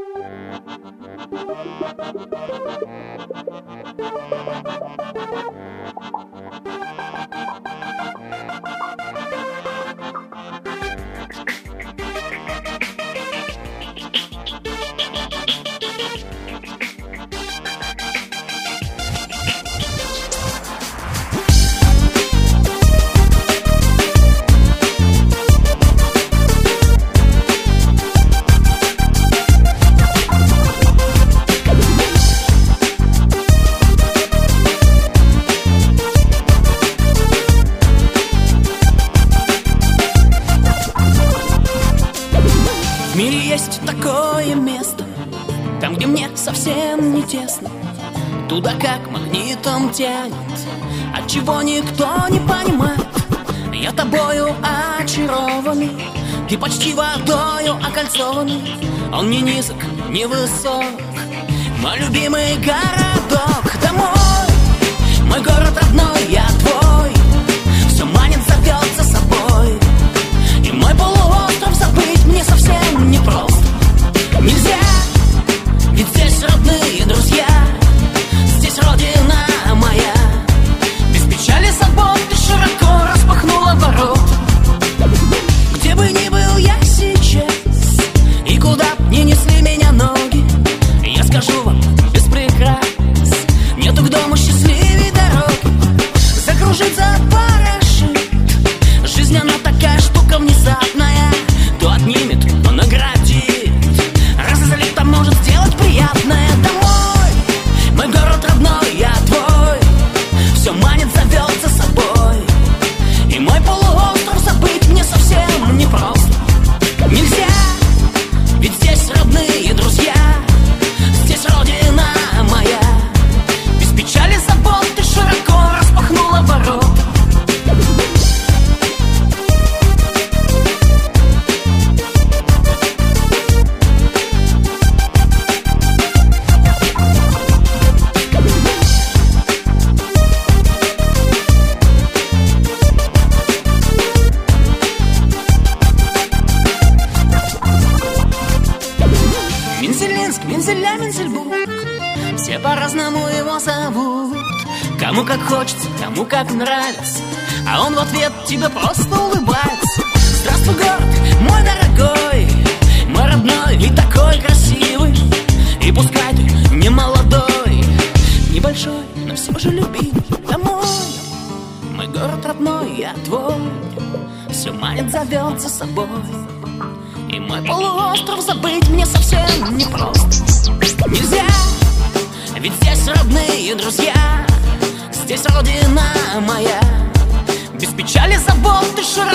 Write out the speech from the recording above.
В мире есть такое место, там, где мне совсем не тесно, туда как магнитом тянет, отчего никто не понимает. Я тобою очарованный, ты почти водою окольцованный. Он не низок, не высок, мой любимый городок. Домой, мой город родной, я твой, все манит, зовет за собой. И мой полуостров забыть мне совсем непросто. Нельзя, ведь здесь родные друзья, здесь родина моя. Без печали, забот ты широко распахнула ворот. Где бы ни был я сейчас, и куда б ни несли меня ноги, я скажу вам без прикрас, нету к дому счастливей дороги. Закружить за парашют, жизнь она такая штука внезапная, то отнимет, то наградит, разозлит, а может сделать приятное. Домой, мой город родной, я твой, все манит, зовет за собой. И мой полуостров забыть мне совсем непросто. Нельзя, ведь здесь родные друзья, здесь родина моя. Без печали, забот ты широко распахнула ворот. Мензелинск, Мензеля, Мензельбург, все по-разному его зовут. Кому как хочется, кому как нравится, а он в ответ тебе просто улыбается. Здравствуй, город, мой дорогой, мой родной и такой красивый. И пускай ты не молодой, небольшой, но все же любимый. Домой, мой город родной, я твой, все манит, зовет за собой. И мой полуостров забыть мне совсем непросто. Нельзя, ведь здесь родные друзья, здесь родина моя. Без печали, забот ты широко